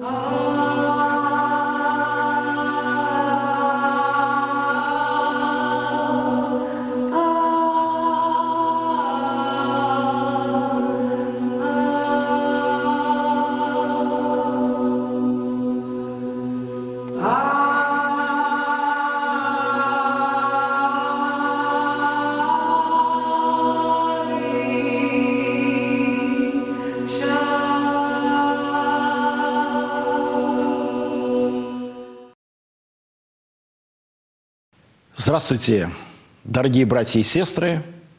Здравствуйте, дорогие братья и сестры!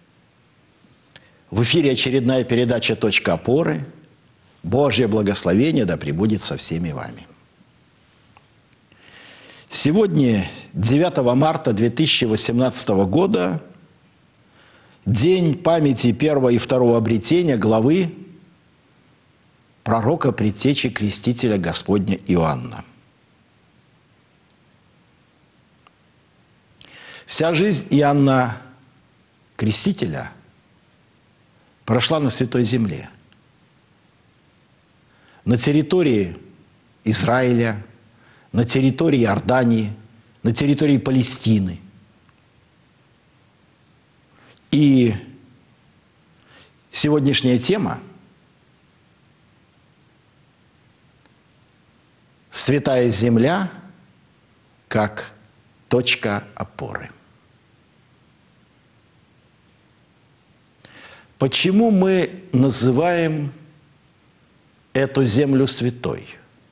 В эфире очередная передача «Точка опоры». Божье благословение да пребудет со всеми вами. Сегодня, 9 марта 2018 года, день памяти первого и второго обретения главы пророка предтечи Крестителя Господня Иоанна. Вся жизнь Иоанна Крестителя прошла на Святой Земле, на территории Израиля, на территории Иордании, на территории Палестины. И сегодняшняя тема – Святая Земля как точка опоры. Почему мы называем эту землю святой?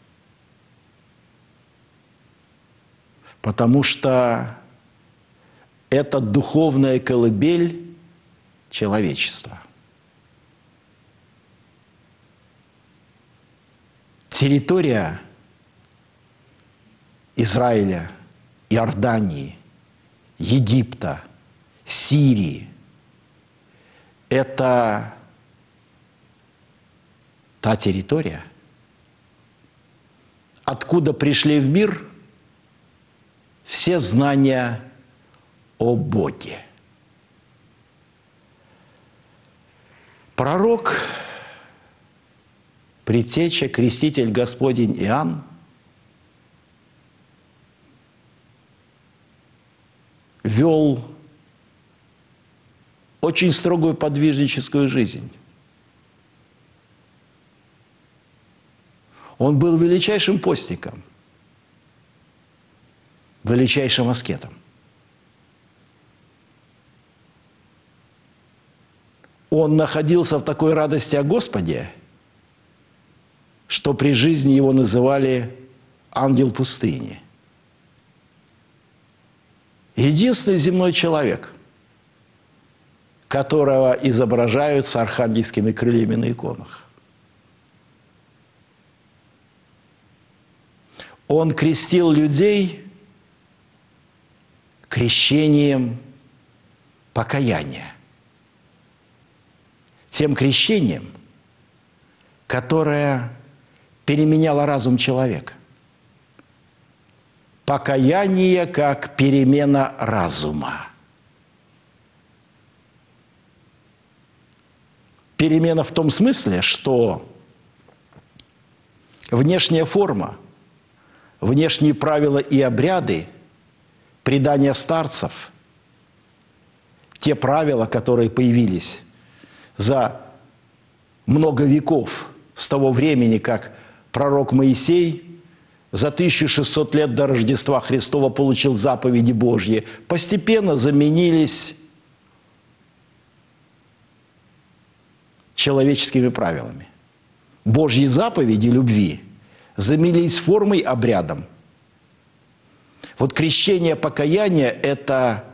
Потому что это духовная колыбель человечества. Территория Израиля, Иордании, Египта, Сирии – это та территория, откуда пришли в мир все знания о Боге. Пророк, предтеча, креститель Господень Иоанн вел очень строгую подвижническую жизнь. Он был величайшим постником, величайшим аскетом. Он находился в такой радости о Господе, что при жизни его называли ангел пустыни. Единственный земной человек, которого изображают с архангельскими крыльями на иконах. Он крестил людей крещением покаяния. Тем крещением, которое переменяло разум человека. Покаяние как перемена разума. Перемена в том смысле, что внешняя форма, внешние правила и обряды, предания старцев, те правила, которые появились за много веков с того времени, как пророк Моисей за 1600 лет до Рождества Христова получил заповеди Божьи, постепенно заменились человеческими правилами. Божьи заповеди любви заменились формой, обрядом. Вот крещение, покаяние – это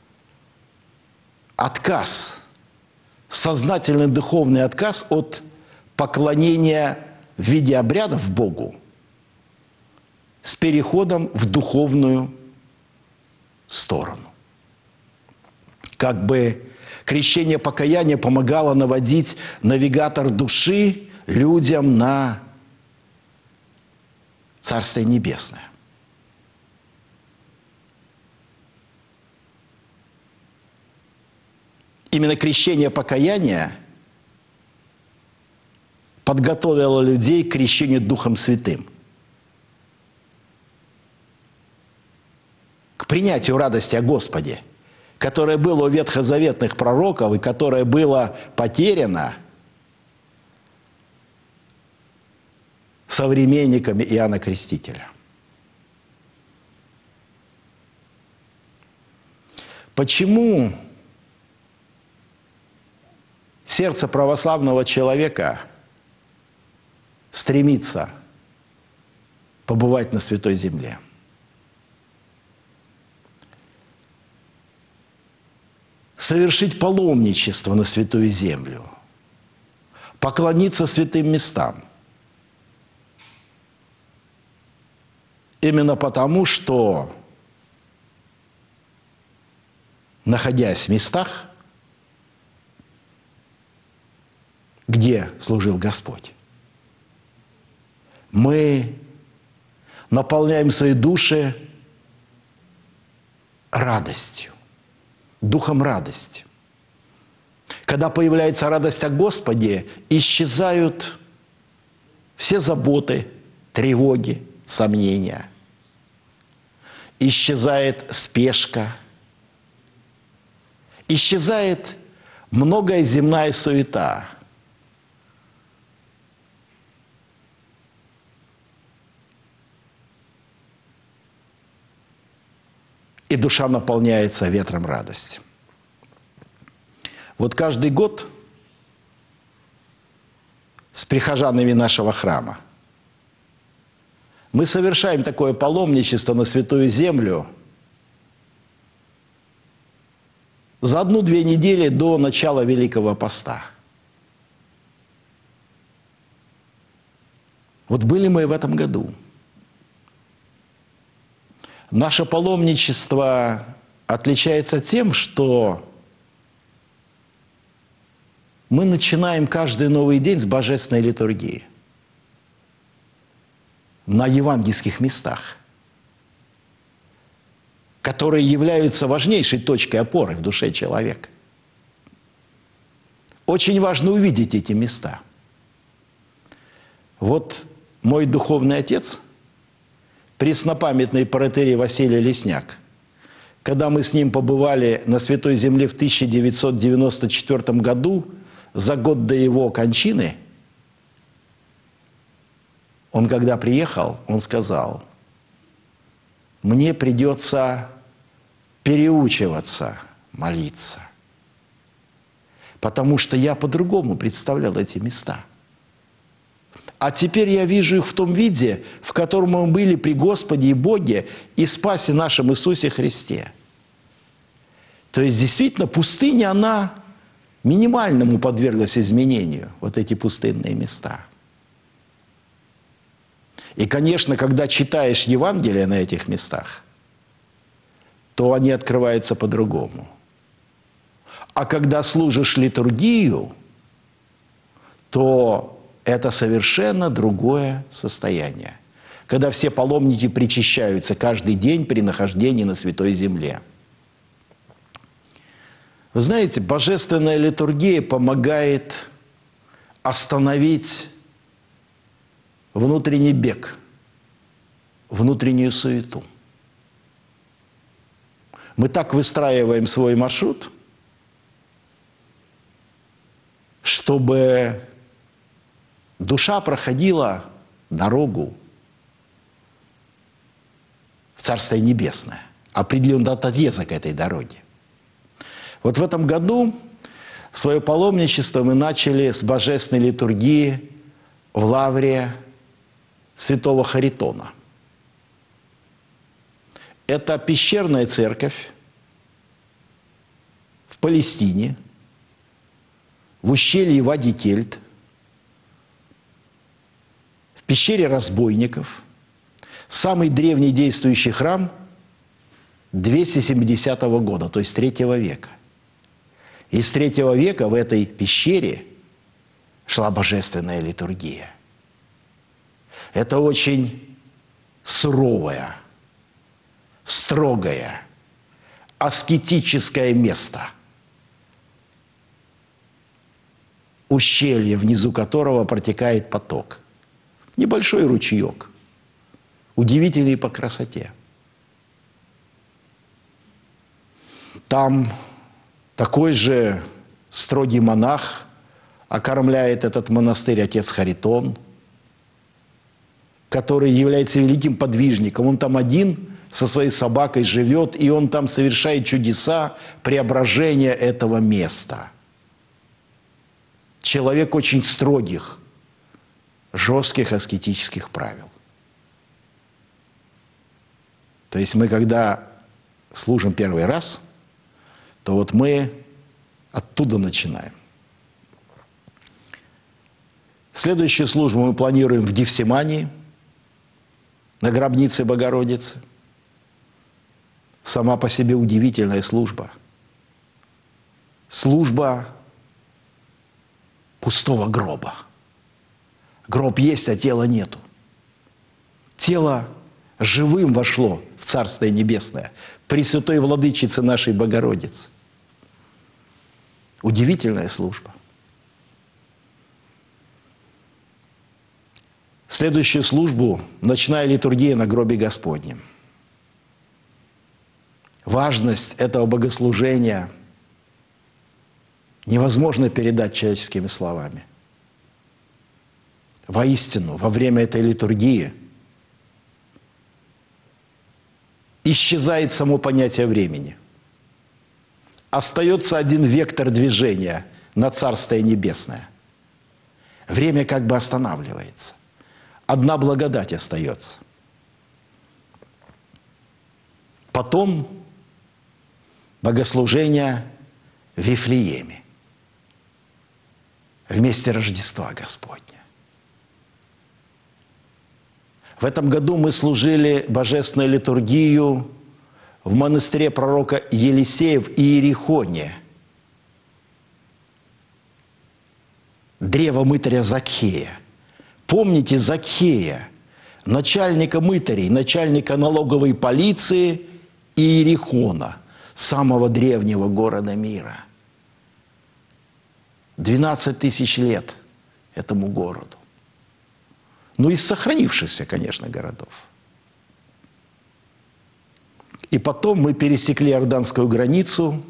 отказ, сознательный духовный отказ от поклонения в виде обрядов Богу с переходом в духовную сторону. Как бы крещение покаяния помогало наводить навигатор души людям на Царствие Небесное. Именно крещение покаяния подготовило людей к крещению Духом Святым. принятию радости о Господе, которое было у ветхозаветных пророков и которое было потеряно современниками Иоанна Крестителя. Почему сердце православного человека стремится побывать на Святой Земле? Совершить паломничество на Святую Землю, поклониться святым местам. Именно потому, что, находясь в местах, где служил Господь, мы наполняем свои души радостью, духом радости. Когда появляется радость о Господе, исчезают все заботы, тревоги, сомнения. Исчезает спешка. Исчезает многое земная суета. И душа наполняется ветром радости. Вот каждый год с прихожанами нашего храма мы совершаем такое паломничество на Святую Землю за 1-2 недели до начала Великого Поста. Вот были мы в этом году. Наше паломничество отличается тем, что мы начинаем каждый новый день с божественной литургии на евангельских местах, которые являются важнейшей точкой опоры в душе человека. Очень важно увидеть эти места. Вот мой духовный отец, преснопамятный протоиерей Василий Лесняк, когда мы с ним побывали на Святой Земле в 1994 году, за год до его кончины, он, когда приехал, он сказал: мне придется переучиваться молиться, потому что я по-другому представлял эти места. А теперь я вижу их в том виде, в котором мы были при Господе и Боге и Спасе нашем Иисусе Христе. То есть, действительно, пустыня, она минимальному подверглась изменению, вот эти пустынные места. И, конечно, когда читаешь Евангелие на этих местах, то они открываются по-другому. А когда служишь литургию, то это совершенно другое состояние. Когда все паломники причащаются каждый день при нахождении на Святой Земле. Вы знаете, божественная литургия помогает остановить внутренний бег, внутреннюю суету. Мы так выстраиваем свой маршрут, чтобы душа проходила дорогу в Царствие Небесное, определенный отрезок этой дороги. Вот в этом году свое паломничество мы начали с божественной литургии в лавре святого Харитона. Это пещерная церковь в Палестине, в ущелье Вади Кельт, в пещере разбойников, самый древний действующий храм 270 года, то есть 3 века. И с 3 века в этой пещере шла божественная литургия. Это очень суровое, строгое, аскетическое место, ущелье, внизу которого протекает поток. Небольшой ручеек, удивительный по красоте. Там такой же строгий монах окормляет этот монастырь, отец Харитон, который является великим подвижником. Он там один со своей собакой живет, и он там совершает чудеса преображения этого места. Человек очень строгих, жестких аскетических правил. То есть мы, когда служим первый раз, то вот мы оттуда начинаем. Следующую службу мы планируем в Гефсимании, на гробнице Богородицы. Сама по себе удивительная служба. Служба пустого гроба. Гроб есть, а тела нету. Тело живым вошло в Царствие Небесное, Пресвятой Владычице нашей Богородицы. Удивительная служба. Следующую службу – ночная литургия на гробе Господнем. Важность этого богослужения невозможно передать человеческими словами. Воистину, во время этой литургии исчезает само понятие времени. Остается один вектор движения на Царствие Небесное. Время как бы останавливается. Одна благодать остается. Потом богослужение в Вифлееме, в месте Рождества Господня. В этом году мы служили божественную литургию в монастыре пророка Елисея в Иерихоне. Древо мытаря Закхея. Помните Закхея, начальника мытарей, начальника налоговой полиции Иерихона, самого древнего города мира. 12 тысяч лет этому городу. Ну, из сохранившихся, конечно, городов. И потом мы пересекли Иорданскую границу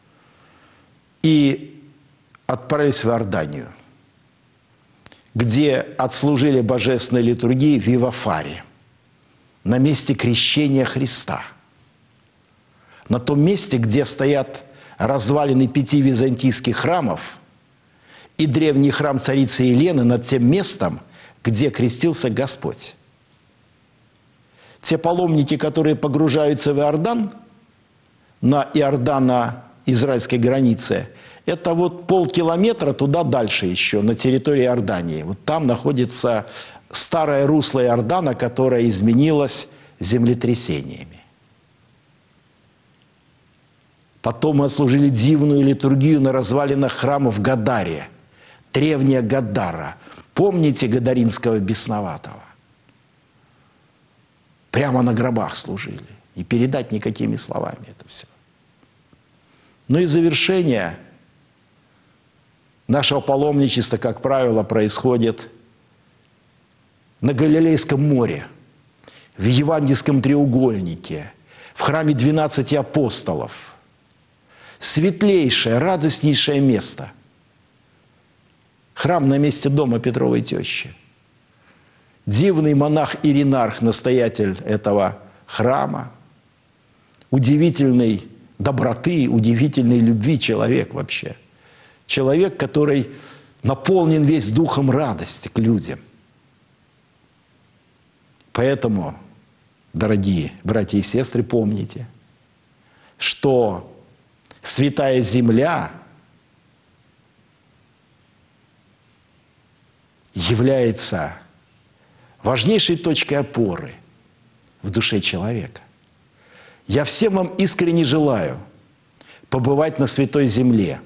и отправились в Иорданию, где отслужили божественной литургии в Вивафаре, на месте крещения Христа. На том месте, где стоят развалины 5 византийских храмов и древний храм царицы Елены, над тем местом, где крестился Господь. Те паломники, которые погружаются в Иордан, на Иордано-израильской границе, это вот полкилометра туда дальше еще, на территории Иордании. Вот там находится старое русло Иордана, которое изменилось землетрясениями. Потом мы отслужили дивную литургию на развалинах храма в Гадаре, древняя Гадара. Помните Гадаринского бесноватого? Прямо на гробах служили. И передать никакими словами это все. Ну и завершение нашего паломничества, как правило, происходит на Галилейском море, в Евангельском треугольнике, в храме 12 апостолов. Светлейшее, радостнейшее место. Храм на месте дома Петровой тещи. Дивный монах-иринарх, настоятель этого храма, удивительной доброты, удивительной любви человек вообще. Человек, который наполнен весь духом радости к людям. Поэтому, дорогие братья и сестры, помните, что Святая Земля является важнейшей точкой опоры в душе человека. Я всем вам искренне желаю побывать на Святой Земле,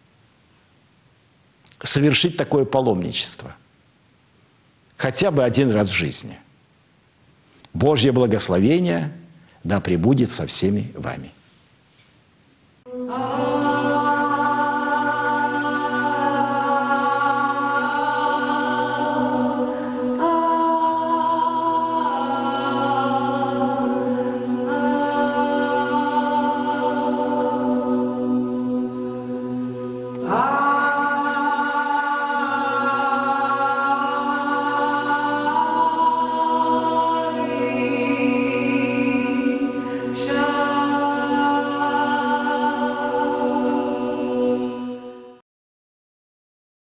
совершить такое паломничество. Хотя бы один раз в жизни. Божье благословение да пребудет со всеми вами.